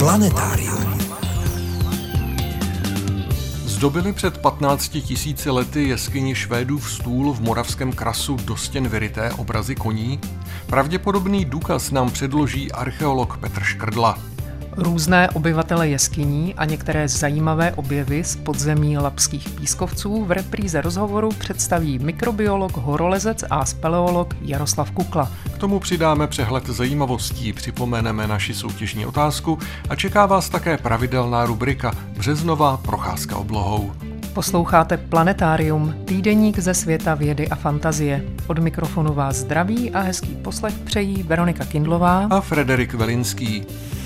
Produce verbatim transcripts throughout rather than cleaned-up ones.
Planetárium. Zdobili před patnácti tisíci lety jeskyni Švédův stůl v moravském Krasu do stěn vyryté obrazy koní? Pravděpodobný důkaz nám předloží archeolog Petr Škrdla. Různé obyvatele jeskyní a některé zajímavé objevy z podzemí Lapských pískovců v repríze rozhovoru představí mikrobiolog, horolezec a speleolog Jaroslav Kukla. K tomu přidáme přehled zajímavostí, připomeneme naši soutěžní otázku a čeká vás také pravidelná rubrika Březnová procházka oblohou. Posloucháte Planetárium, týdeník ze světa vědy a fantazie. Od mikrofonu vás zdraví a hezký poslech přejí Veronika Kindlová a Frederik Velinský.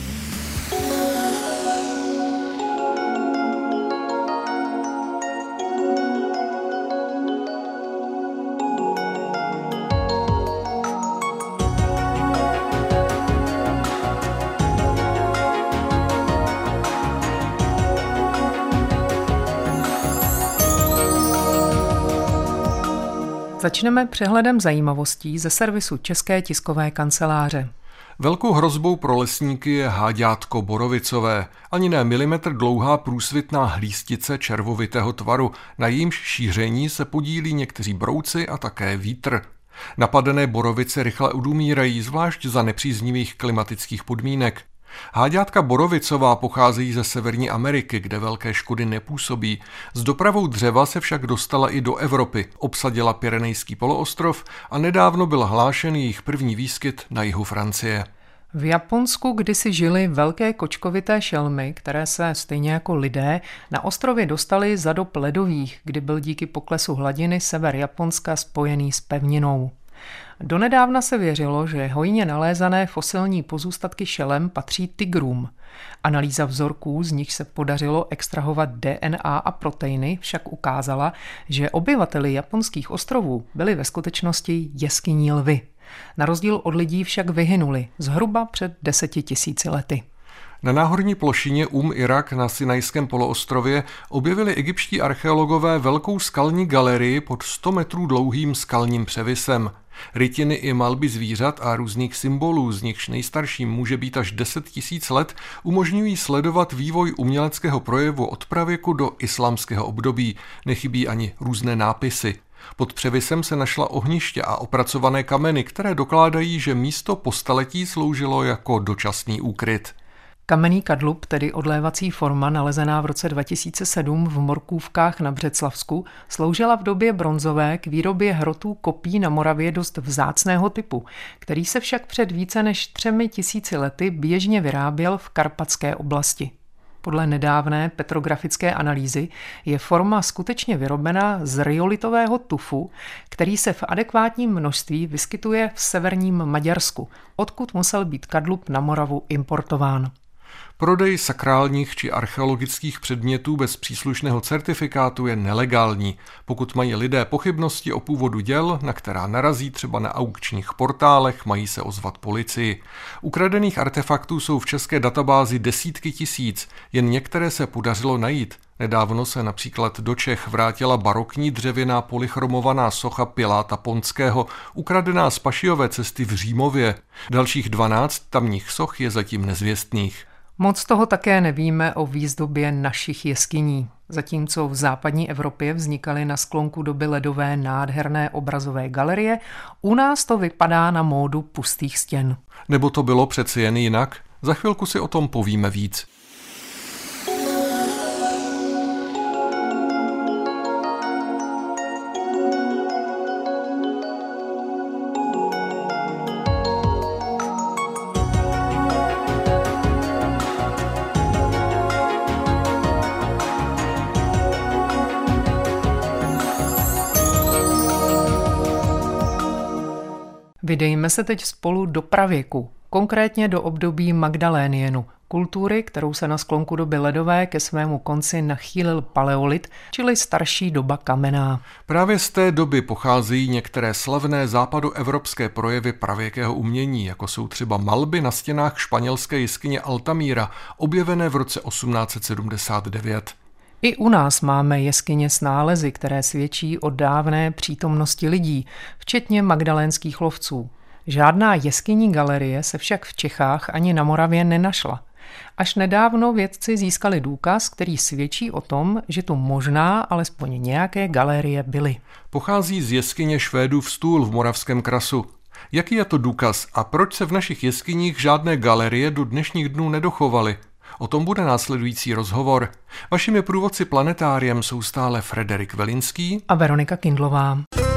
Začneme přehledem zajímavostí ze servisu České tiskové kanceláře. Velkou hrozbou pro lesníky je háďátko borovicové, ani ne milimetr dlouhá průsvitná hlístice červovitého tvaru, na jejímž šíření se podílí někteří brouci a také vítr. Napadené borovice rychle odumírají, zvlášť za nepříznivých klimatických podmínek. Háďátka borovicová pocházejí ze Severní Ameriky, kde velké škody nepůsobí. S dopravou dřeva se však dostala i do Evropy, obsadila Pyrenejský poloostrov a nedávno byl hlášen jejich první výskyt na jihu Francie. V Japonsku kdysi žily velké kočkovité šelmy, které se stejně jako lidé na ostrově dostaly za dob ledových, kdy byl díky poklesu hladiny sever Japonska spojený s pevninou. Donedávna se věřilo, že hojně nalézané fosilní pozůstatky šelem patří tigrům. Analýza vzorků, z nich se podařilo extrahovat D N A a proteiny, však ukázala, že obyvateli japonských ostrovů byli ve skutečnosti jeskynní lvy. Na rozdíl od lidí však vyhynuli zhruba před deseti tisíci lety. Na náhorní plošině Um Irak na Sinajském poloostrově objevili egyptští archeologové velkou skalní galerii pod sto metrů dlouhým skalním převisem. Rytiny i malby zvířat a různých symbolů, z nichž nejstarším může být až deset tisíc let, umožňují sledovat vývoj uměleckého projevu od pravěku do islámského období. Nechybí ani různé nápisy. Pod převisem se našla ohniště a opracované kameny, které dokládají, že místo po staletí sloužilo jako dočasný úkryt. Kamenný kadlub, tedy odlévací forma nalezená v roce dva tisíce sedm v Morkůvkách na Břeclavsku, sloužila v době bronzové k výrobě hrotů kopí na Moravě dost vzácného typu, který se však před více než třemi tisíci lety běžně vyráběl v karpatské oblasti. Podle nedávné petrografické analýzy je forma skutečně vyrobena z ryolitového tufu, který se v adekvátním množství vyskytuje v severním Maďarsku, odkud musel být kadlub na Moravu importován. Prodej sakrálních či archeologických předmětů bez příslušného certifikátu je nelegální. Pokud mají lidé pochybnosti o původu děl, na která narazí třeba na aukčních portálech, mají se ozvat policii. Ukradených artefaktů jsou v české databázi desítky tisíc, jen některé se podařilo najít. Nedávno se například do Čech vrátila barokní dřevěná polychromovaná socha Piláta Ponského, ukradená z Pašijové cesty v Římově. Dalších dvanáct tamních soch je zatím nezvěstných. Moc toho také nevíme o výzdobě našich jeskyní. Zatímco v západní Evropě vznikaly na sklonku doby ledové nádherné obrazové galerie, u nás to vypadá na módu pustých stěn. Nebo to bylo přeci jen jinak? Za chvilku si o tom povíme víc. Vydejme se teď spolu do pravěku, konkrétně do období Magdalénienu, kultury, kterou se na sklonku doby ledové ke svému konci nachýlil paleolit, čili starší doba kamenná. Právě z té doby pocházejí některé slavné západoevropské projevy pravěkého umění, jako jsou třeba malby na stěnách španělské jeskyně Altamira, objevené v roce osmnáct set sedmdesát devět. I u nás máme jeskyně s nálezy, které svědčí o dávné přítomnosti lidí, včetně magdalénských lovců. Žádná jeskyní galerie se však v Čechách ani na Moravě nenašla. Až nedávno vědci získali důkaz, který svědčí o tom, že tu možná alespoň nějaké galerie byly. Pochází z jeskyně Švédův stůl v Moravském Krasu. Jaký je to důkaz a proč se v našich jeskyních žádné galerie do dnešních dnů nedochovaly? O tom bude následující rozhovor. Vašimi průvodci planetáriem jsou stále Frederik Velinský a Veronika Kindlová.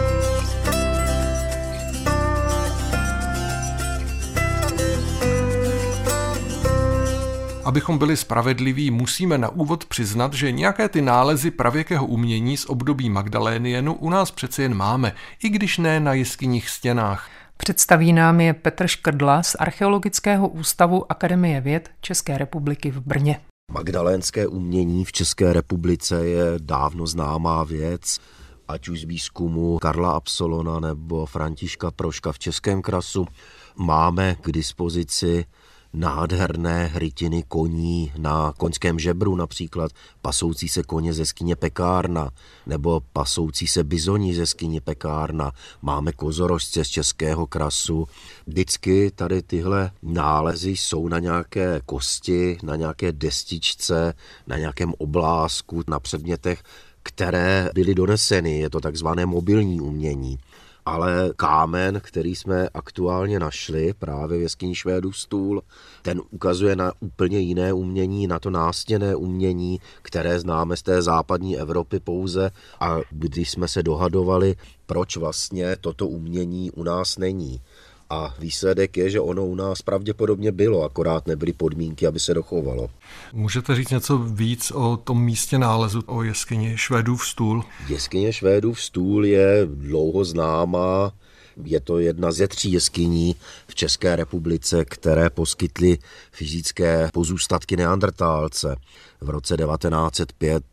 Abychom byli spravedliví, musíme na úvod přiznat, že nějaké ty nálezy pravěkého umění z období Magdalénienu u nás přece jen máme, i když ne na jeskyních stěnách. Představí nám je Petr Škrdla z Archeologického ústavu Akademie věd České republiky v Brně. Magdalénské umění v České republice je dávno známá věc, ať už z výzkumu Karla Absolona nebo Františka Proška v Českém Krasu. Máme k dispozici nádherné hrytiny koní na koňském žebru, například pasoucí se koně ze jeskyně Pekárna nebo pasoucí se bizoni ze jeskyně Pekárna. Máme kozorožce z Českého Krasu. Vždycky tady tyhle nálezy jsou na nějaké kosti, na nějaké destičce, na nějakém oblázku, na předmětech, které byly doneseny. Je to takzvané mobilní umění. Ale kámen, který jsme aktuálně našli právě v jeskyni Švédův stůl, ten ukazuje na úplně jiné umění, na to nástěnné umění, které známe z té západní Evropy pouze. A když jsme se dohadovali, proč vlastně toto umění u nás není. A výsledek je, že ono u nás pravděpodobně bylo, akorát nebyly podmínky, aby se dochovalo. Můžete říct něco víc o tom místě nálezu, o jeskyni Švédův stůl? Jeskyně Švédův stůl je dlouho známá. Je to jedna ze tří jeskyní v České republice, které poskytly fyzické pozůstatky neandrtálce. V roce devatenáct set pět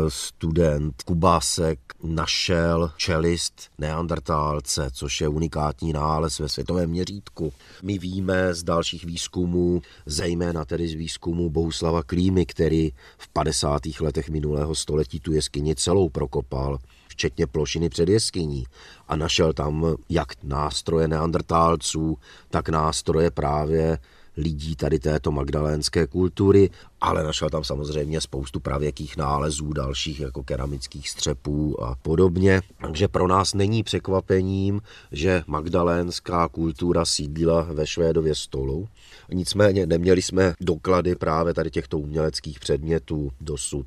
student Kubásek našel čelist neandrtálce, což je unikátní nález ve světovém měřítku. My víme z dalších výzkumů, zejména tedy z výzkumu Bohuslava Klímy, který v padesátých letech minulého století tu jeskyni celou prokopal, včetně plošiny před jeskyní, a našel tam jak nástroje neandrtálců, tak nástroje právě lidí tady této magdalénské kultury, ale našel tam samozřejmě spoustu pravěkých nálezů, dalších jako keramických střepů a podobně. Takže pro nás není překvapením, že magdalénská kultura sídlila ve Švédově stolu. Nicméně neměli jsme doklady právě tady těchto uměleckých předmětů dosud.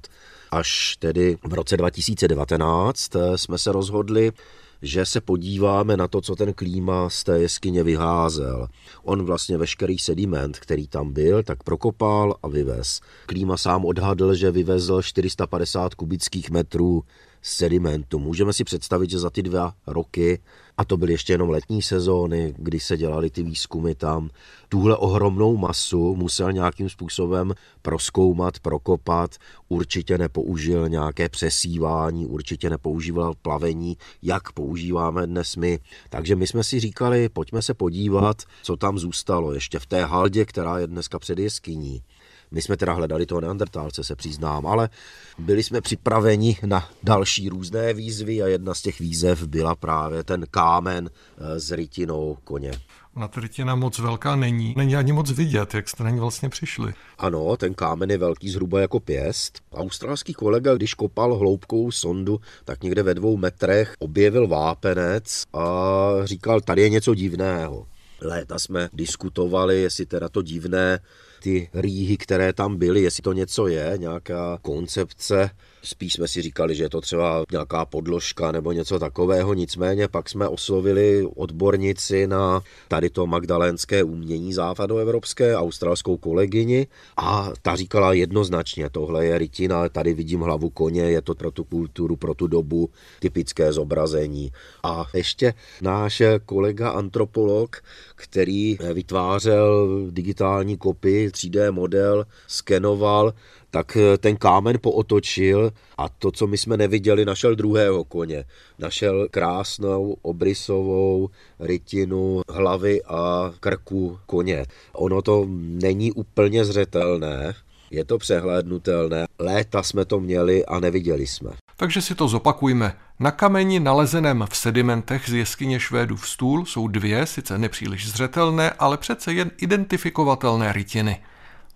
Až tedy v roce dva tisíce devatenáct jsme se rozhodli, že se podíváme na to, co ten Klíma z té jeskyně vyházel. On vlastně veškerý sediment, který tam byl, tak prokopal a vyvez. Klíma sám odhadl, že vyvezl čtyři sta padesát kubických metrů sedimentu. Můžeme si představit, že za ty dva roky, a to byly ještě jenom letní sezóny, kdy se dělaly ty výzkumy tam, tuhle ohromnou masu musel nějakým způsobem prozkoumat, prokopat, určitě nepoužil nějaké přesívání, určitě nepoužíval plavení, jak používáme dnes my. Takže my jsme si říkali, pojďme se podívat, co tam zůstalo ještě v té haldě, která je dneska před jeskyní. My jsme teda hledali toho neandrtálce, se přiznám, ale byli jsme připraveni na další různé výzvy a jedna z těch výzev byla právě ten kámen s rytinou koně. Ona ta rytina moc velká není, není ani moc vidět, jak jste na ní vlastně přišli. Ano, ten kámen je velký zhruba jako pěst. Australský kolega, když kopal hloubkou sondu, tak někde ve dvou metrech objevil vápenec a říkal, tady je něco divného. Léta jsme diskutovali, jestli teda to divné, ty rýhy, které tam byly, jestli to něco je, nějaká koncepce. Spíš jsme si říkali, že je to třeba nějaká podložka nebo něco takového, nicméně pak jsme oslovili odbornici na tady to magdalénské umění západoevropské, australskou kolegyni, a ta říkala jednoznačně, tohle je rytina, tady vidím hlavu koně, je to pro tu kulturu, pro tu dobu typické zobrazení. A ještě náš kolega antropolog, který vytvářel digitální kopii, tři dé model, skenoval, tak ten kámen pootočil a to, co my jsme neviděli, našel druhého koně. Našel krásnou obrysovou rytinu hlavy a krku koně. Ono to není úplně zřetelné, je to přehlédnutelné. Léta jsme to měli a neviděli jsme. Takže si to zopakujme. Na kameni nalezeném v sedimentech z jeskyně Švédův stůl jsou dvě, sice nepříliš zřetelné, ale přece jen identifikovatelné rytiny.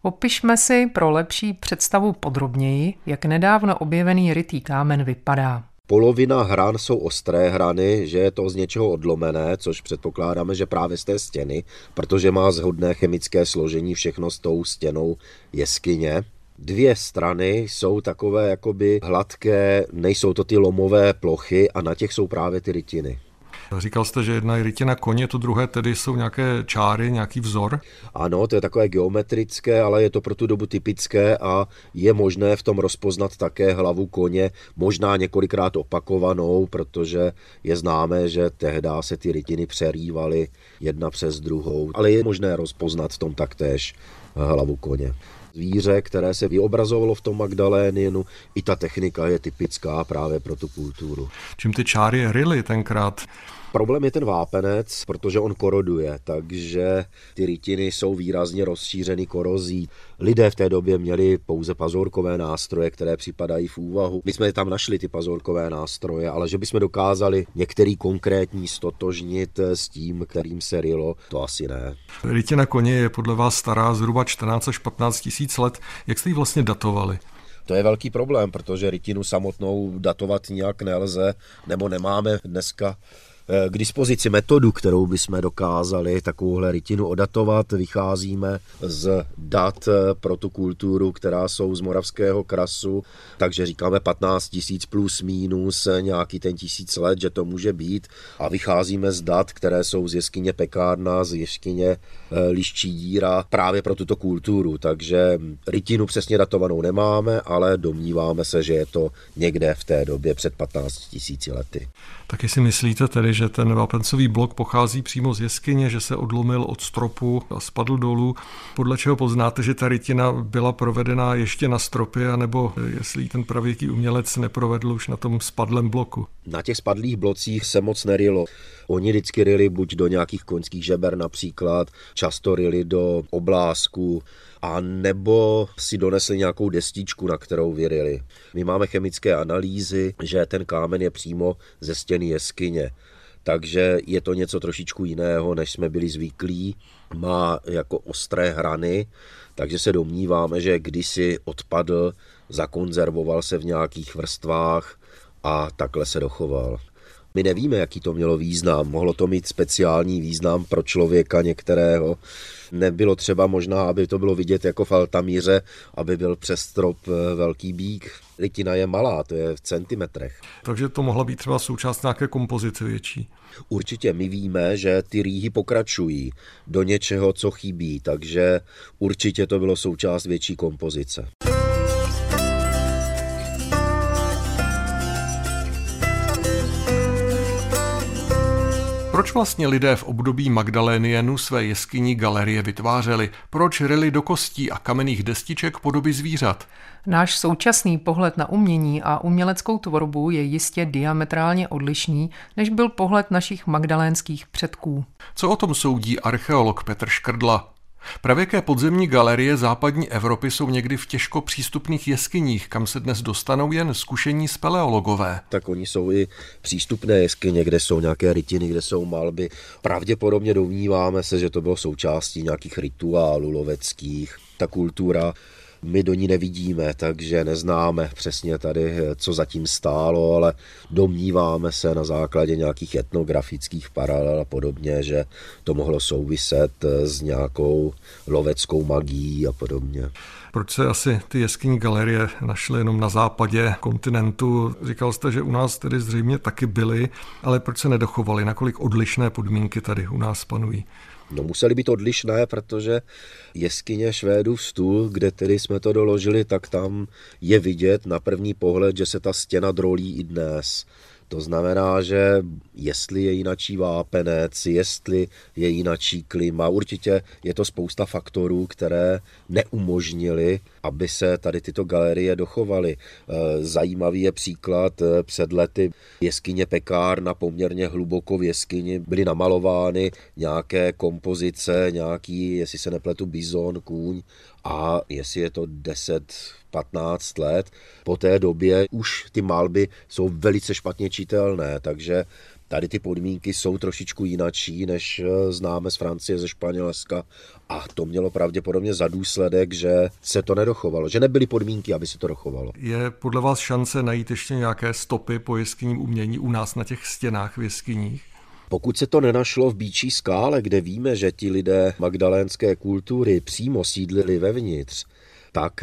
Popišme si pro lepší představu podrobněji, jak nedávno objevený rytý kámen vypadá. Polovina hran jsou ostré hrany, že je to z něčeho odlomené, což předpokládáme, že právě z té stěny, protože má shodné chemické složení všechno s tou stěnou jeskyně. Dvě strany jsou takové jakoby hladké, nejsou to ty lomové plochy a na těch jsou právě ty rytiny. Říkal jste, že jedna je rytina koně, to druhé tedy jsou nějaké čáry, nějaký vzor? Ano, to je takové geometrické, ale je to pro tu dobu typické a je možné v tom rozpoznat také hlavu koně, možná několikrát opakovanou, protože je známé, že tehdy se ty rytiny přerývaly jedna přes druhou, ale je možné rozpoznat v tom taktéž hlavu koně. Zvíře, které se vyobrazovalo v tom Magdalénienu, i ta technika je typická právě pro tu kulturu. Čím ty čáry ryly tenkrát? Problém je ten vápenec, protože on koroduje, takže ty rytiny jsou výrazně rozšířeny korozí. Lidé v té době měli pouze pazurkové nástroje, které připadají v úvahu. My jsme tam našli ty pazurkové nástroje, ale že bychom dokázali některý konkrétní stotožnit s tím, kterým se rylo, to asi ne. Rytina koně je podle vás stará zhruba čtrnáct až patnáct tisíc let. Jak jste ji vlastně datovali? To je velký problém, protože rytinu samotnou datovat nijak nelze, nebo nemáme dneska k dispozici metodu, kterou bychom dokázali takovouhle rytinu odatovat. Vycházíme z dat pro tu kulturu, která jsou z Moravského krasu, takže říkáme patnáct tisíc plus minus nějaký ten tisíc let, že to může být, a vycházíme z dat, které jsou z jeskyně Pekárna, z jeskyně Liščí díra právě pro tuto kulturu, takže rytinu přesně datovanou nemáme, ale domníváme se, že je to někde v té době před patnáct tisíci lety. Taky si myslíte tedy, že ten vápencový blok pochází přímo z jeskyně, že se odlomil od stropu a spadl dolů? Podle čeho poznáte, že ta rytina byla provedena ještě na stropě, anebo jestli ten pravěký umělec neprovedl už na tom spadlém bloku? Na těch spadlých blocích se moc nerylo. Oni vždycky ryli buď do nějakých koňských žeber například, často ryli do oblázku, a nebo si donesli nějakou destičku, na kterou vyryli. My máme chemické analýzy, že ten kámen je přímo ze stěny jeskyně, takže je to něco trošičku jiného, než jsme byli zvyklí. Má jako ostré hrany, takže se domníváme, že kdysi odpadl, zakonzervoval se v nějakých vrstvách a takhle se dochoval. My nevíme, jaký to mělo význam. Mohlo to mít speciální význam pro člověka některého. Nebylo třeba možná, aby to bylo vidět jako v Altamíře, aby byl přes strop velký bík. Rytina je malá, to je v centimetrech. Takže to mohla být třeba součást nějaké kompozice větší. Určitě my víme, že ty rýhy pokračují do něčeho, co chybí, takže určitě to bylo součást větší kompozice. Proč vlastně lidé v období Magdalénienu své jeskyní galerie vytvářeli? Proč ryli do kostí a kamenných destiček podoby zvířat? Náš současný pohled na umění a uměleckou tvorbu je jistě diametrálně odlišný, než byl pohled našich magdalénských předků. Co o tom soudí archeolog Petr Škrdla? Pravěké podzemní galerie západní Evropy jsou někdy v těžko přístupných jeskyních, kam se dnes dostanou jen zkušení speleologové. Tak oni jsou i přístupné jeskyně, kde jsou nějaké rytiny, kde jsou malby. Pravděpodobně domníváme se, že to bylo součástí nějakých rituálů loveckých. Ta kultura, my do ní nevidíme, takže neznáme přesně tady, co zatím stálo, ale domníváme se na základě nějakých etnografických paralel a podobně, že to mohlo souviset s nějakou loveckou magií a podobně. Proč se asi ty jeskyní galerie našly jenom na západě kontinentu? Říkal jste, že u nás tedy zřejmě taky byly, ale proč se nedochovaly? Nakolik odlišné podmínky tady u nás panují? No museli být odlišné, protože jeskyně Švédův stůl, kde tedy jsme to doložili, tak tam je vidět na první pohled, že se ta stěna drolí i dnes. To znamená, že jestli je jinačí vápenec, jestli je jinačí klima, určitě je to spousta faktorů, které neumožnily, aby se tady tyto galerie dochovaly. Zajímavý je příklad před lety jeskyně Pekárna, poměrně hluboko v jeskyni byly namalovány nějaké kompozice, nějaký, jestli se nepletu, bizon, kůň, a jestli je to deset patnáct let, po té době už ty malby jsou velice špatně čitelné, takže Tady ty podmínky jsou trošičku jinačí, než známe z Francie, ze Španělska a to mělo pravděpodobně za důsledek, že se to nedochovalo, že nebyly podmínky, aby se to dochovalo. Je podle vás šance najít ještě nějaké stopy po jeskyním umění u nás na těch stěnách v jeskyních? Pokud se to nenašlo v Býčí skále, kde víme, že ti lidé magdalénské kultury přímo sídlili vevnitř, tak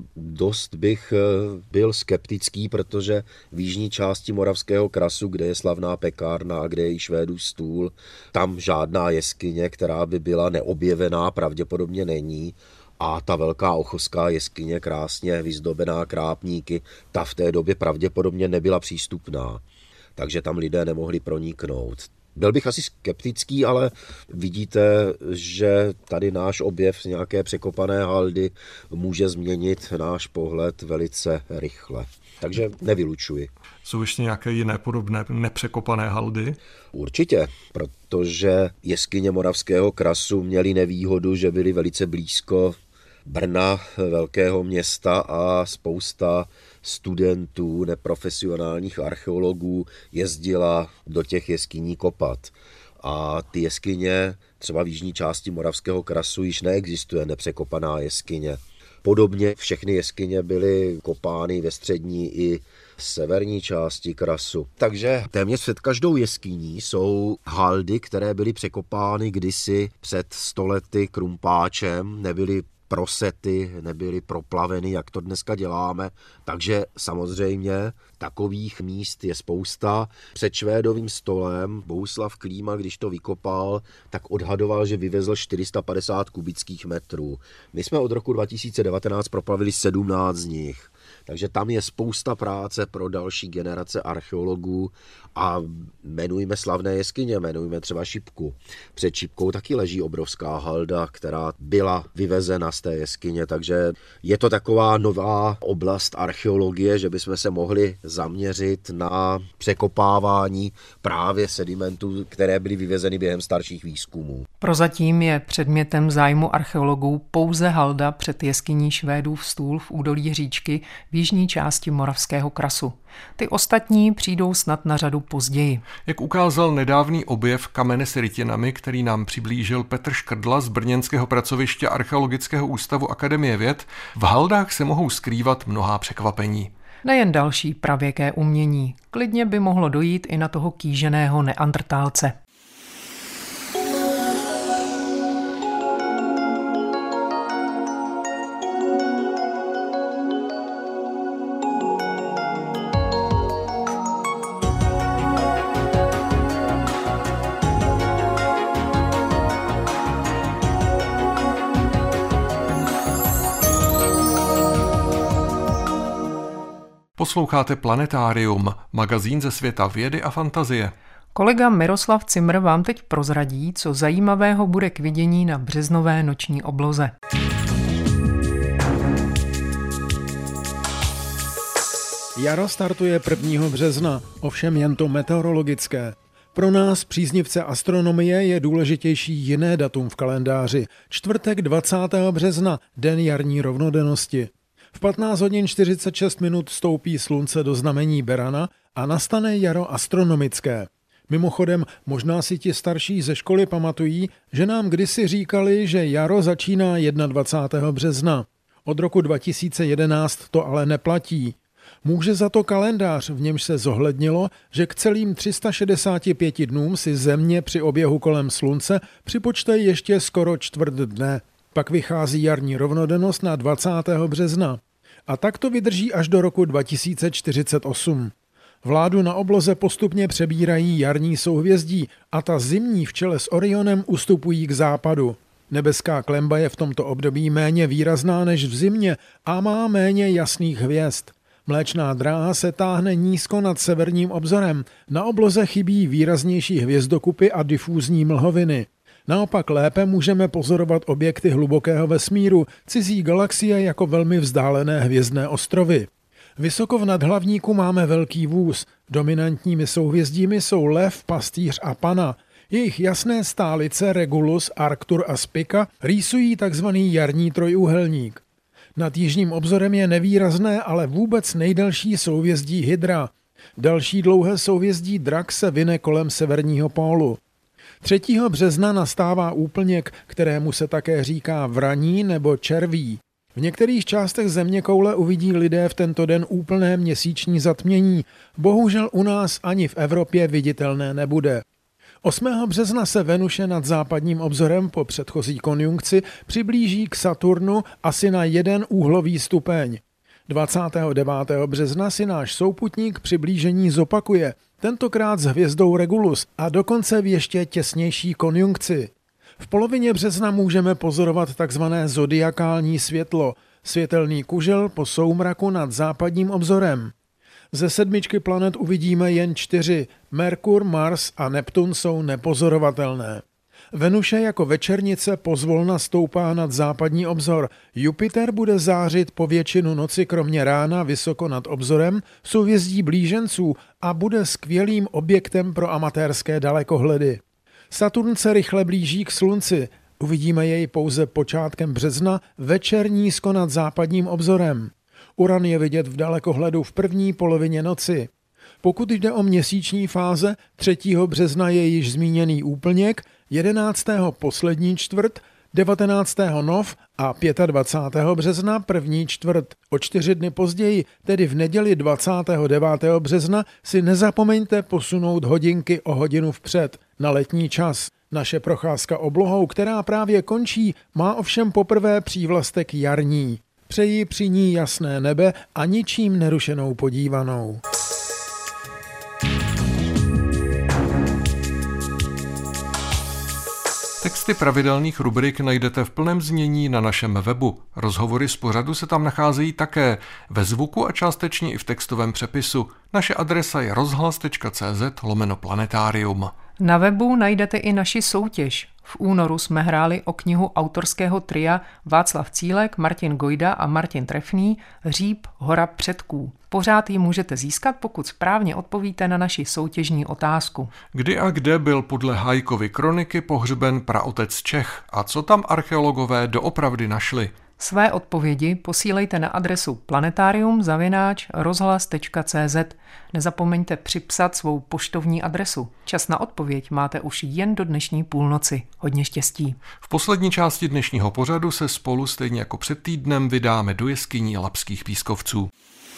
dost bych byl skeptický, protože v jižní části Moravského krasu, kde je slavná pekárna a kde je i Švédův stůl, tam žádná jeskyně, která by byla neobjevená, pravděpodobně není. A ta velká ochoská jeskyně, krásně vyzdobená krápníky, ta v té době pravděpodobně nebyla přístupná. Takže tam lidé nemohli proniknout. Byl bych asi skeptický, ale vidíte, že tady náš objev z nějaké překopané haldy může změnit náš pohled velice rychle. Takže nevylučuji. Jsou ještě nějaké jiné podobné nepřekopané haldy? Určitě, protože jeskyně Moravského krasu měly nevýhodu, že byly velice blízko Brna, velkého města, a spousta studentů, neprofesionálních archeologů jezdila do těch jeskyní kopat. A ty jeskyně, třeba v jižní části Moravského krasu, již neexistuje nepřekopaná jeskyně. Podobně všechny jeskyně byly kopány ve střední i severní části krasu. Takže téměř před každou jeskyní jsou haldy, které byly překopány kdysi před sto lety krumpáčem, nebyly prosety, nebyly proplaveny, jak to dneska děláme. Takže samozřejmě takových míst je spousta. Před Švédovým stolem Bohuslav Klíma, když to vykopal, tak odhadoval, že vyvezl čtyři sta padesát kubických metrů. My jsme od roku dva tisíce devatenáct proplavili sedmnáct z nich. Takže tam je spousta práce pro další generace archeologů a jmenujme slavné jeskyně, jmenujme třeba Šipku. Před Šipkou taky leží obrovská halda, která byla vyvezena z té jeskyně, takže je to taková nová oblast archeologie, že bychom se mohli zaměřit na překopávání právě sedimentů, které byly vyvezeny během starších výzkumů. Prozatím je předmětem zájmu archeologů pouze halda před jeskyní Švédův stůl v údolí říčky v jižní části Moravského krasu. Ty ostatní přijdou snad na řadu později. Jak ukázal nedávný objev kamene s rytinami, který nám přiblížil Petr Škrdla z brněnského pracoviště Archeologického ústavu Akademie věd, v haldách se mohou skrývat mnohá překvapení. Nejen další pravěké umění, klidně by mohlo dojít i na toho kýženého neandrtálce. Posloucháte Planetárium, magazín ze světa vědy a fantazie. Kolega Miroslav Cimr vám teď prozradí, co zajímavého bude k vidění na březnové noční obloze. Jaro startuje prvního března, ovšem jen to meteorologické. Pro nás, příznivce astronomie, je důležitější jiné datum v kalendáři. Čtvrtek dvacátého března, den jarní rovnodennosti. V patnáct hodin čtyřicet šest minut vstoupí slunce do znamení Berana a nastane jaro astronomické. Mimochodem, možná si ti starší ze školy pamatují, že nám kdysi říkali, že jaro začíná dvacátého prvního března. Od roku dva tisíce jedenáct to ale neplatí. Může za to kalendář, v němž se zohlednilo, že k celým tři sta šedesáti pěti dnům si Země při oběhu kolem slunce připočte ještě skoro čtvrt dne. Pak vychází jarní rovnodennost na dvacátého března. A tak to vydrží až do roku dva tisíce čtyřicet osm. Vládu na obloze postupně přebírají jarní souhvězdí a ta zimní v čele s Orionem ustupují k západu. Nebeská klemba je v tomto období méně výrazná než v zimě a má méně jasných hvězd. Mléčná dráha se táhne nízko nad severním obzorem, na obloze chybí výraznější hvězdokupy a difúzní mlhoviny. Naopak lépe můžeme pozorovat objekty hlubokého vesmíru, cizí galaxie jako velmi vzdálené hvězdné ostrovy. Vysoko v nadhlavníku máme velký vůz. Dominantními souhvězdími jsou Lev, Pastýř a Pana. Jejich jasné stálice Regulus, Arctur a Spica rýsují tzv. Jarní trojúhelník. Nad jižním obzorem je nevýrazné, ale vůbec nejdelší souhvězdí Hydra. Další dlouhé souhvězdí Drak se vine kolem severního pólu. třetího března nastává úplněk, kterému se také říká vraní nebo červí. V některých částech zeměkoule uvidí lidé v tento den úplné měsíční zatmění. Bohužel u nás ani v Evropě viditelné nebude. osmého března se Venuše nad západním obzorem po předchozí konjunkci přiblíží k Saturnu asi na jeden úhlový stupeň. dvacátého devátého března si náš souputník přiblížení zopakuje, tentokrát s hvězdou Regulus a dokonce v ještě těsnější konjunkci. V polovině března můžeme pozorovat takzvané zodiakální světlo, světelný kužel po soumraku nad západním obzorem. Ze sedmičky planet uvidíme jen čtyři. Merkur, Mars a Neptun jsou nepozorovatelné. Venuše jako večernice pozvolna stoupá nad západní obzor. Jupiter bude zářit po většinu noci kromě rána vysoko nad obzorem v souhvězdí Blíženců a bude skvělým objektem pro amatérské dalekohledy. Saturn se rychle blíží k Slunci. Uvidíme jej pouze počátkem března večer nízko nad západním obzorem. Uran je vidět v dalekohledu v první polovině noci. Pokud jde o měsíční fáze, třetího března je již zmíněný úplněk, jedenáctého poslední čtvrt, devatenáctého nov a dvacátého pátého března první čtvrt. O čtyři dny později, tedy v neděli dvacátého devátého března, si nezapomeňte posunout hodinky o hodinu vpřed na letní čas. Naše procházka oblohou, která právě končí, má ovšem poprvé přívlastek jarní. Přeji při ní jasné nebe a ničím nerušenou podívanou. Texty pravidelných rubrik najdete v plném znění na našem webu. Rozhovory z pořadu se tam nacházejí také ve zvuku a částečně i v textovém přepisu. Naše adresa je rozhlas.cz lomeno planetarium. Na webu najdete i naši soutěž. V únoru jsme hráli o knihu autorského tria Václav Cílek, Martin Gojda a Martin Trefný Hříb hora předků. Pořád ji můžete získat, pokud správně odpovíte na naši soutěžní otázku. Kdy a kde byl podle Hájkovy kroniky pohřben praotec Čech a co tam archeologové doopravdy našli? Své odpovědi posílejte na adresu planetarium zavináč rozhlas tečka cé zet. Nezapomeňte připsat svou poštovní adresu. Čas na odpověď máte už jen do dnešní půlnoci. Hodně štěstí. V poslední části dnešního pořadu se spolu stejně jako před týdnem vydáme do jeskyní Lapských pískovců.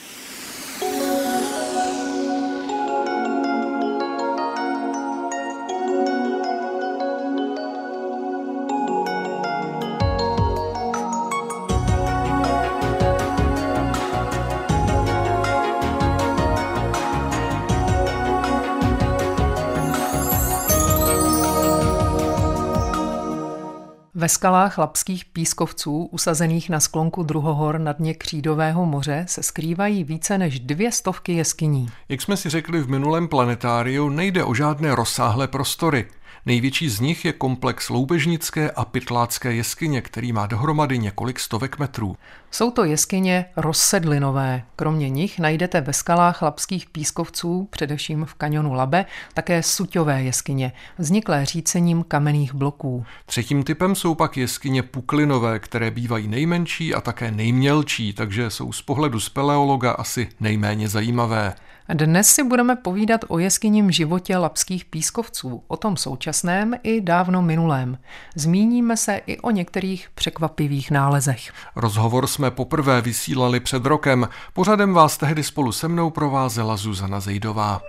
Ve skalách Lapských pískovců, usazených na sklonku druhohor na dně Křídového moře, se skrývají více než dvě stovky jeskyní. Jak jsme si řekli v minulém planetáriu, nejde o žádné rozsáhlé prostory. Největší z nich je komplex Loubežnické a Pytlácké jeskyně, který má dohromady několik stovek metrů. Jsou to jeskyně rozsedlinové. Kromě nich najdete ve skalách Lapských pískovců, především v kaňonu Labe, také suťové jeskyně, vzniklé řícením kamenných bloků. Třetím typem jsou pak jeskyně puklinové, které bývají nejmenší a také nejmělčí, takže jsou z pohledu speleologa asi nejméně zajímavé. Dnes si budeme povídat o jeskyním životě Lapských pískovců, o tom současném i dávno minulém. Zmíníme se i o některých překvapivých nálezech. Rozhovor jsme poprvé vysílali před rokem. Pořadem vás tehdy spolu se mnou provázela Zuzana Zejdová.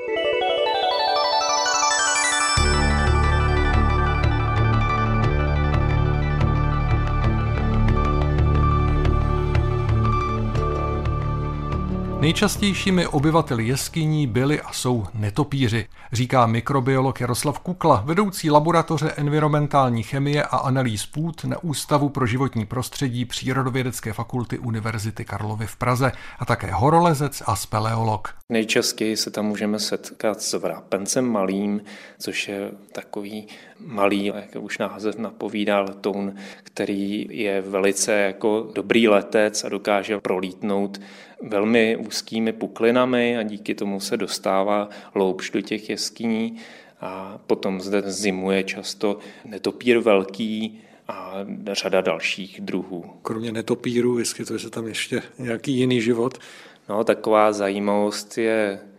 Nejčastějšími obyvateli jeskyní byli a jsou netopíři, říká mikrobiolog Jaroslav Kukla, vedoucí laboratoře environmentální chemie a analýz půd na Ústavu pro životní prostředí Přírodovědecké fakulty Univerzity Karlovy v Praze a také horolezec a speleolog. Nejčastěji se tam můžeme setkat s vrápencem malým, což je takový malý, jak už název napovídá, letoun, který je velice jako dobrý letec a dokáže prolítnout velmi úzkými puklinami a díky tomu se dostává hloubš do těch jeskyní a potom zde zimuje často netopír velký a řada dalších druhů. Kromě netopíru vyskytuje se tam ještě nějaký jiný život? No, taková zajímavost je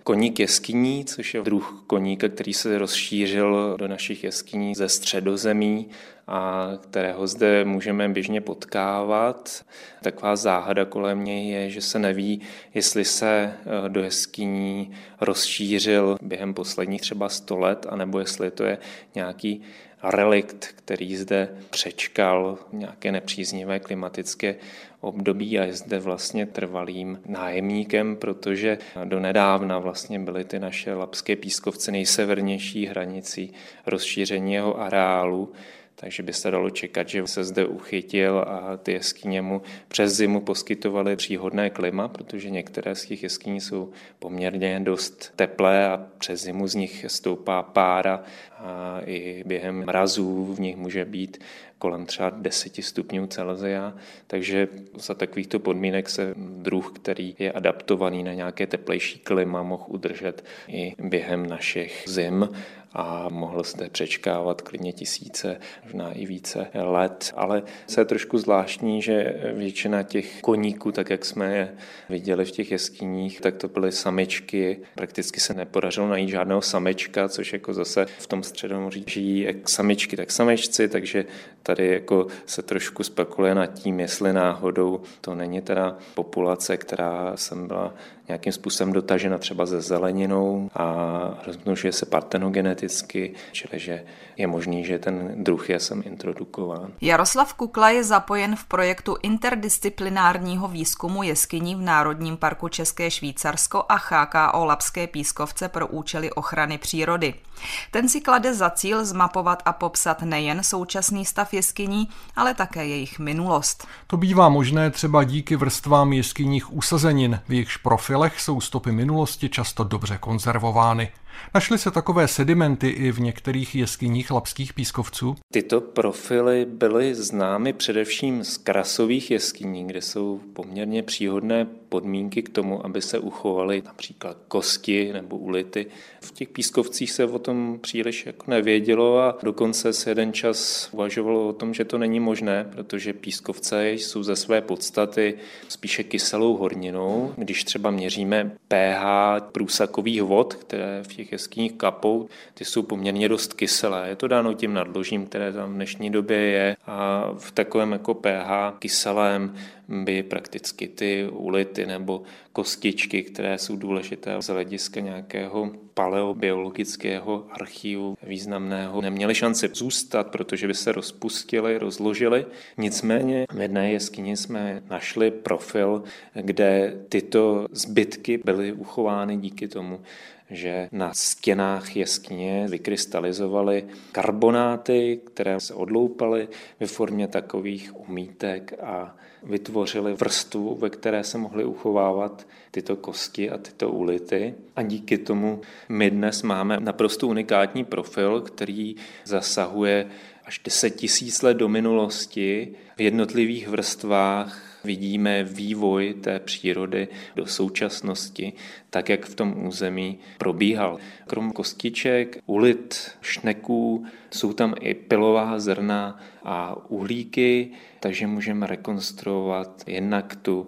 koník jeskyní, což je druh koníka, který se rozšířil do našich jeskyní ze Středozemí a kterého zde můžeme běžně potkávat. Taková záhada kolem něj je, že se neví, jestli se do jeskyní rozšířil během posledních třeba sto let, anebo jestli to je nějaký relikt, který zde přečkal nějaké nepříznivé klimatické období a je zde vlastně trvalým nájemníkem, protože donedávna vlastně byly ty naše labské pískovce nejsevernější hranicí rozšíření jeho areálu, takže by se dalo čekat, že se zde uchytil a ty jeskyně mu přes zimu poskytovaly příhodné klima, protože některé z těch jeskyní jsou poměrně dost teplé a přes zimu z nich stoupá pára a i během mrazů v nich může být kolem třeba deset stupňů Celsia, takže za takovýchto podmínek se druh, který je adaptovaný na nějaké teplejší klima, mohl udržet i během našich zim a mohl zde přečkávat klidně tisíce, možná i více let. Ale je trošku zvláštní, že většina těch koníků, tak jak jsme je viděli v těch jeskyních, tak to byly samičky. Prakticky se nepodařilo najít žádného samečka, což jako zase v tom Středomoří žijí jak samičky, tak samečci, takže tady jako se trošku spekuluje nad tím, jestli náhodou to není teda populace, která sem byla nějakým způsobem dotažena třeba ze zeleninou a rozmnožuje se partenogeneticky, čili že je možný, že ten druh je sem introdukován. Jaroslav Kukla je zapojen v projektu interdisciplinárního výzkumu jeskyní v Národním parku České Švýcarsko a H K O Labské pískovce pro účely ochrany přírody. Ten si klade za cíl zmapovat a popsat nejen současný stav jeskyní, ale také jejich minulost. To bývá možné třeba díky vrstvám jeskyních usazenin, v jejichž profilech jsou stopy minulosti často dobře konzervovány. Našly se takové sedimenty i v některých jeskyních labských pískovců? Tyto profily byly známy především z krasových jeskyní, kde jsou poměrně příhodné podmínky k tomu, aby se uchovaly například kosti nebo ulity. V těch pískovcích se o tom příliš jako nevědělo a dokonce se jeden čas uvažovalo o tom, že to není možné, protože pískovce jsou ze své podstaty spíše kyselou horninou. Když třeba měříme pH průsakových vod, které v těch jeskyních kapou, ty jsou poměrně dost kyselé. Je to dáno tím nadložím, které tam v dnešní době je a v takovém jako pH kyselém by prakticky ty ulity nebo kostičky, které jsou důležité z hlediska nějakého paleobiologického archivu významného, neměly šanci zůstat, protože by se rozpustily, rozložily. Nicméně v jedné jeskyni jsme našli profil, kde tyto zbytky byly uchovány díky tomu, že na stěnách jeskyně vykrystalizovaly karbonáty, které se odloupaly ve formě takových omítek a vytvořily vrstvu, ve které se mohly uchovávat tyto kosti a tyto ulity. A díky tomu my dnes máme naprosto unikátní profil, který zasahuje až deset tisíc let do minulosti. V jednotlivých vrstvách vidíme vývoj té přírody do současnosti, tak jak v tom území probíhal. Krom kostiček, ulit, šneků, jsou tam i pilová zrna a uhlíky, takže můžeme rekonstruovat jednak tu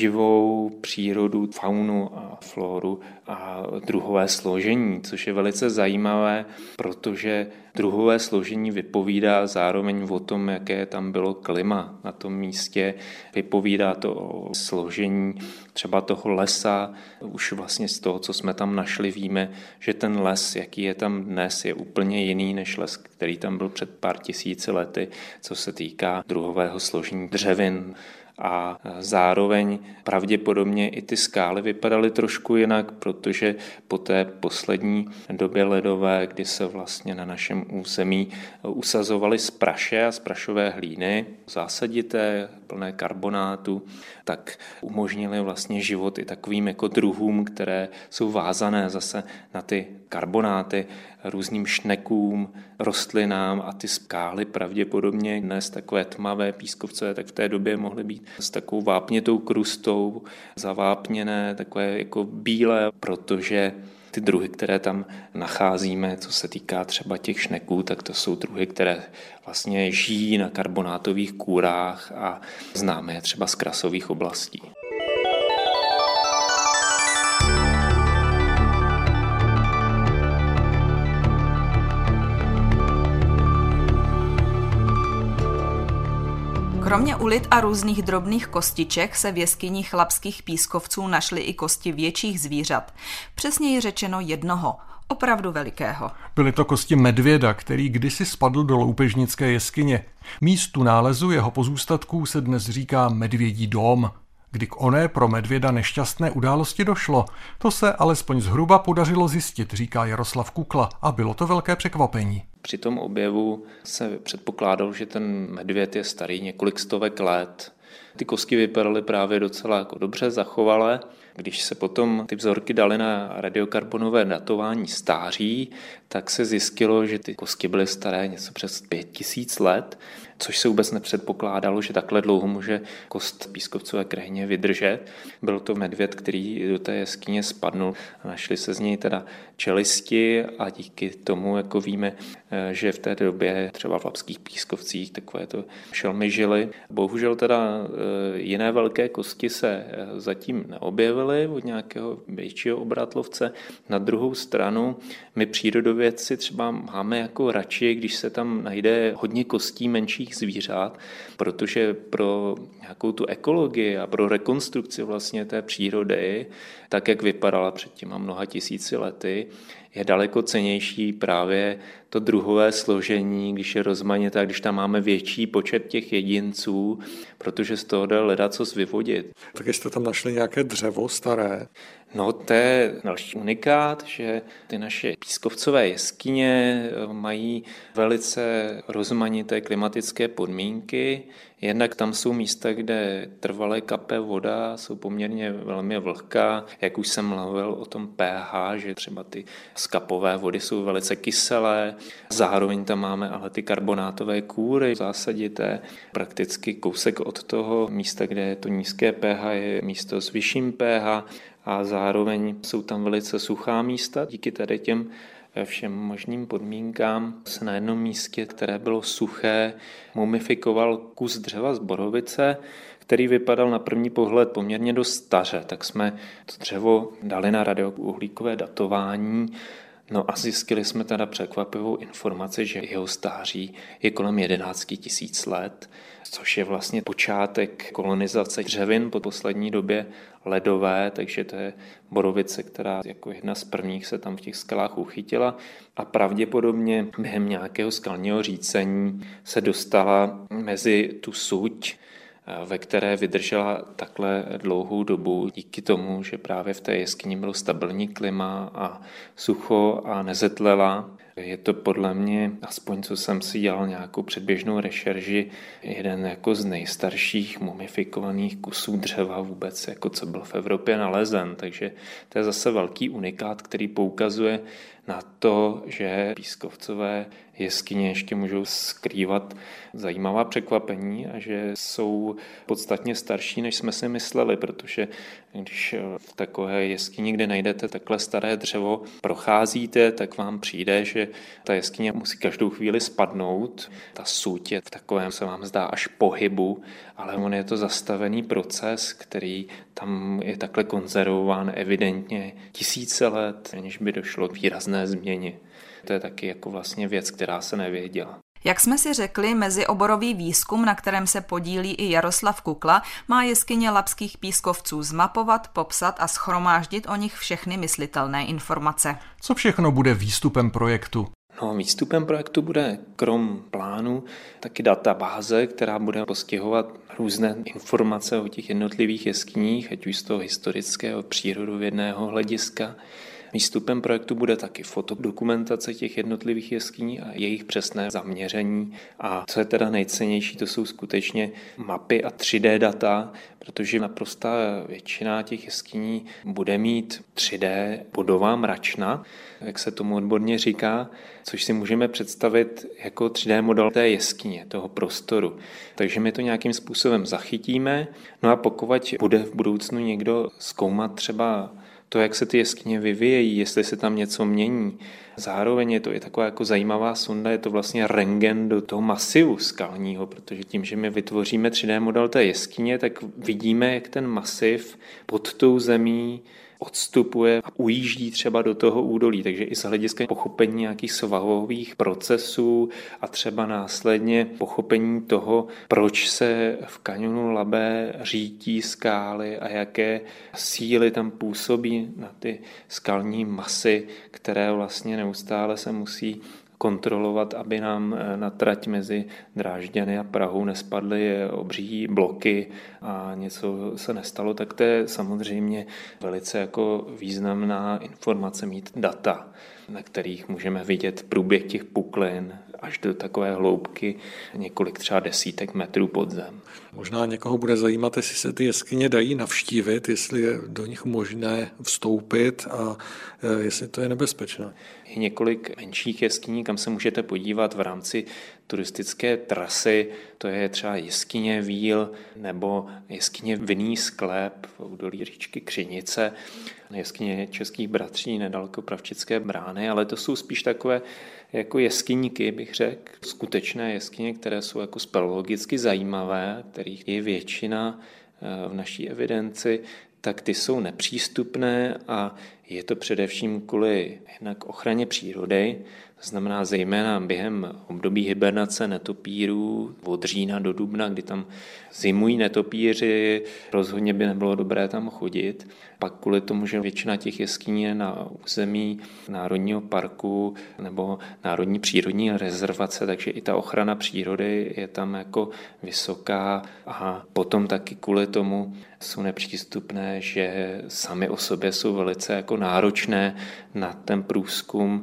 živou přírodu, faunu a floru a druhové složení, což je velice zajímavé, protože druhové složení vypovídá zároveň o tom, jaké tam bylo klima na tom místě. Vypovídá to o složení třeba toho lesa. Už vlastně z toho, co jsme tam našli, víme, že ten les, jaký je tam dnes, je úplně jiný než les, který tam byl před pár tisíci lety, co se týká druhového složení dřevin. A zároveň pravděpodobně i ty skály vypadaly trošku jinak, protože po té poslední době ledové, kdy se vlastně na našem území usazovaly spraše a sprašové hlíny, zásadité, plné karbonátu, tak umožnily vlastně život i takovým jako druhům, které jsou vázané zase na ty karbonáty, různým šnekům, rostlinám a ty skály pravděpodobně dnes takové tmavé pískovce, tak v té době mohly být s takovou vápnětou krustou, zavápněné, takové jako bílé, protože ty druhy, které tam nacházíme, co se týká třeba těch šneků, tak to jsou druhy, které vlastně žijí na karbonátových kůrách a známe je třeba z krasových oblastí. Kromě ulit a různých drobných kostiček se v jeskyních Labských pískovců našly i kosti větších zvířat. Přesněji řečeno jednoho, opravdu velikého. Byly to kosti medvěda, který kdysi spadl do loupežnické jeskyně. Místu nálezu jeho pozůstatků se dnes říká Medvědí dóm. Kdy k oné pro medvěda nešťastné události došlo, to se alespoň zhruba podařilo zjistit, říká Jaroslav Kukla, a bylo to velké překvapení. Při tom objevu se předpokládalo, že ten medvěd je starý několik stovek let. Ty kosti vypadaly právě docela jako dobře zachovalé. Když se potom ty vzorky daly na radiokarbonové datování stáří, tak se zjistilo, že ty kosti byly staré něco přes pět tisíc let, což se vůbec nepředpokládalo, že takhle dlouho může kost v pískovcové krajině vydržet. Byl to medvěd, který do té jeskyně spadnul. Našli se z něj teda čelisti a díky tomu jako víme, že v té době třeba v Labských pískovcích takovéto šelmy žily. Bohužel teda jiné velké kosti se zatím neobjevily od nějakého většího obratlovce. Na druhou stranu my přírodovědci třeba máme jako radši, když se tam najde hodně kostí menších zvířat, protože pro nějakou tu ekologii a pro rekonstrukci vlastně té přírody, tak jak vypadala před těma mnoha tisíci lety, je daleko cennější právě to druhové složení, když je rozmanité, když tam máme větší počet těch jedinců, protože z toho jde ledacos vyvodit. Tak jste tam našli nějaké dřevo staré? No, to je další unikát, že ty naše pískovcové jeskyně mají velice rozmanité klimatické podmínky. Jednak tam jsou místa, kde trvale kape voda, jsou poměrně velmi vlhká. Jak už jsem mluvil o tom pH, že třeba ty skapové vody jsou velice kyselé. Zároveň tam máme ale ty karbonátové kůry zásadité. Prakticky kousek od toho místa, kde je to nízké pH, je místo s vyšším pH. A zároveň jsou tam velice suchá místa. Díky tady těm všem možným podmínkám se na jednom místě, které bylo suché, mumifikoval kus dřeva z borovice, který vypadal na první pohled poměrně dost staře. Tak jsme to dřevo dali na radiouhlíkové datování. No a zjistili jsme teda překvapivou informaci, že jeho stáří je kolem jedenáct tisíc let, což je vlastně počátek kolonizace dřevin po poslední době ledové, takže to je borovice, která jako jedna z prvních se tam v těch skalách uchytila a pravděpodobně během nějakého skalního řícení se dostala mezi tu suť, ve které vydržela takhle dlouhou dobu díky tomu, že právě v té jeskyni bylo stabilní klima a sucho a nezetlela. Je to podle mě, aspoň co jsem si dělal nějakou předběžnou rešerži, jeden jako z nejstarších mumifikovaných kusů dřeva vůbec, jako co byl v Evropě nalezen. Takže to je zase velký unikát, který poukazuje na to, že pískovcové jeskyně ještě můžou skrývat zajímavá překvapení a že jsou podstatně starší, než jsme si mysleli, protože když v takové jeskyni, kde najdete takhle staré dřevo, procházíte, tak vám přijde, že ta jeskyně musí každou chvíli spadnout. Ta suť je v takovém, se vám zdá, až pohybu, ale on je to zastavený proces, který tam je takhle konzervován evidentně tisíce let, aniž by došlo k výrazné změně. To je taky jako vlastně věc, která se nevěděla. Jak jsme si řekli, mezioborový výzkum, na kterém se podílí i Jaroslav Kukla, má jeskyně Labských pískovců zmapovat, popsat a shromáždit o nich všechny myslitelné informace. Co všechno bude výstupem projektu? No, výstupem projektu bude krom plánu taky databáze, která bude postihovat různé informace o těch jednotlivých jeskyních, ať už z toho historického, přírodovědného hlediska. Výstupem projektu bude taky fotodokumentace těch jednotlivých jeskyní a jejich přesné zaměření. A co je teda nejcennější, to jsou skutečně mapy a tři dé data, protože naprostá většina těch jeskyní bude mít tři dé bodová mračna, jak se tomu odborně říká, což si můžeme představit jako tři dé model té jeskyně, toho prostoru. Takže my to nějakým způsobem zachytíme, no a pokud bude v budoucnu někdo zkoumat třeba to, jak se ty jeskyně vyvíjejí, jestli se tam něco mění, Zároveň je to i taková jako zajímavá sonda, je to vlastně rentgen do toho masivu skalního, protože tím, že my vytvoříme tři dé model té jeskyně, tak vidíme, jak ten masiv pod tou zemí odstupuje a ujíždí třeba do toho údolí, takže i z hlediska pochopení nějakých svahových procesů a třeba následně pochopení toho, proč se v kaňonu Labe řítí skály a jaké síly tam působí na ty skalní masy, které vlastně neustále se musí kontrolovat, aby nám na trať mezi Drážďany a Prahou nespadly obří bloky a něco se nestalo, tak to je samozřejmě velice jako významná informace mít data, na kterých můžeme vidět průběh těch puklin až do takové hloubky několik třeba desítek metrů pod zem. Možná někoho bude zajímat, jestli se ty jeskyně dají navštívit, jestli je do nich možné vstoupit a jestli to je nebezpečné. Je několik menších jeskyní, kam se můžete podívat v rámci turistické trasy, to je třeba jeskyně Víl nebo jeskyně Vinný sklep v údolí říčky Křinice, jeskyně Českých bratří nedaleko Pravčické brány, ale to jsou spíš takové jako jeskyníky, bych řekl, skutečné jeskyně, které jsou jako speleologicky zajímavé, kterých je většina v naší evidenci, tak ty jsou nepřístupné a je to především kvůli jednak ochraně přírody, to znamená zejména během období hibernace netopírů od října do dubna, kdy tam zimují netopíři, rozhodně by nebylo dobré tam chodit. Pak kvůli tomu, že většina těch jeskyní je na území národního parku nebo národní přírodní rezervace, takže i ta ochrana přírody je tam jako vysoká a potom taky kvůli tomu jsou nepřístupné, že sami o sobě jsou velice jako náročné na ten průzkum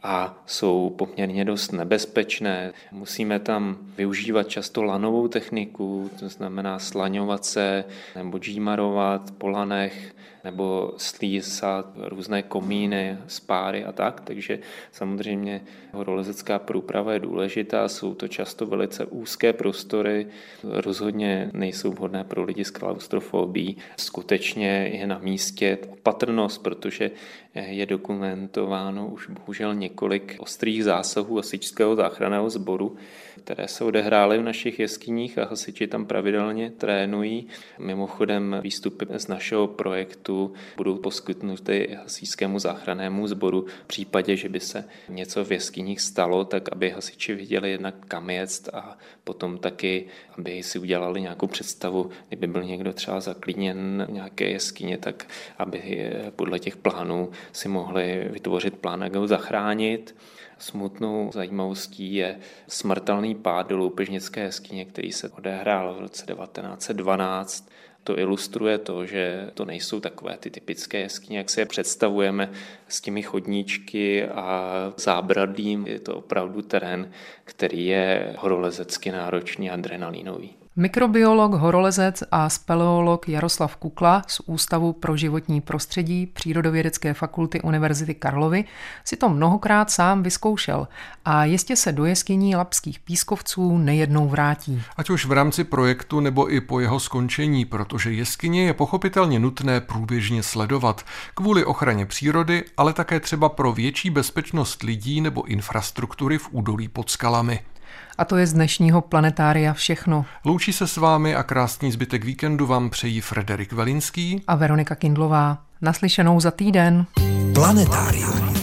a jsou poměrně dost nebezpečné. Musíme tam využívat často lanovou techniku, to znamená slaňovat se nebo džímarovat po lanech nebo slízat různé komíny, spáry a tak. Takže samozřejmě horolezecká průprava je důležitá, jsou to často velice úzké prostory, rozhodně nejsou vhodné pro lidi s klaustrofobií. Skutečně je na místě opatrnost, protože je dokumentováno už bohužel několik ostrých zásahů hasičského záchranného sboru, které se odehrály v našich jeskyních a hasiči tam pravidelně trénují. Mimochodem výstupy z našeho projektu budou poskytnuty hasičskému záchrannému sboru v případě, že by se něco v jeskyních stalo, tak aby hasiči viděli jednak kam jet a potom taky, aby si udělali nějakou představu, kdyby byl někdo třeba zaklíněn v nějaké jeskyně, tak aby podle těch plánů si mohli vytvořit plán, jak ho zachránit. Smutnou zajímavostí je smrtelný pád do loupežnické jeskyně, který se odehrál v roce devatenáct set dvanáct. To ilustruje to, že to nejsou takové ty typické jeskyně, jak si je představujeme s těmi chodníčky a zábradlím. Je to opravdu terén, který je horolezecky náročný a adrenalinový. Mikrobiolog, horolezec a speleolog Jaroslav Kukla z Ústavu pro životní prostředí Přírodovědecké fakulty Univerzity Karlovy si to mnohokrát sám vyzkoušel a jistě se do jeskyní Labských pískovců nejednou vrátí. Ať už v rámci projektu nebo i po jeho skončení, protože jeskyně je pochopitelně nutné průběžně sledovat kvůli ochraně přírody, ale také třeba pro větší bezpečnost lidí nebo infrastruktury v údolí pod skalami. A to je z dnešního Planetária všechno. Loučí se s vámi a krásný zbytek víkendu vám přejí Frederik Velinský a Veronika Kindlová. Naslyšenou za týden. Planetárium.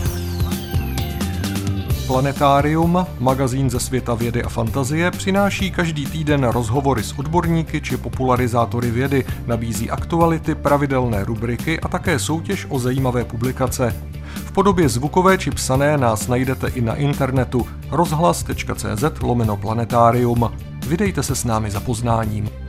Planetárium, magazín ze světa vědy a fantazie, přináší každý týden rozhovory s odborníky či popularizátory vědy, nabízí aktuality, pravidelné rubriky a také soutěž o zajímavé publikace. V podobě zvukové či psané nás najdete i na internetu rozhlas tečka cé zet lomeno planetárium. Vydejte se s námi za poznáním.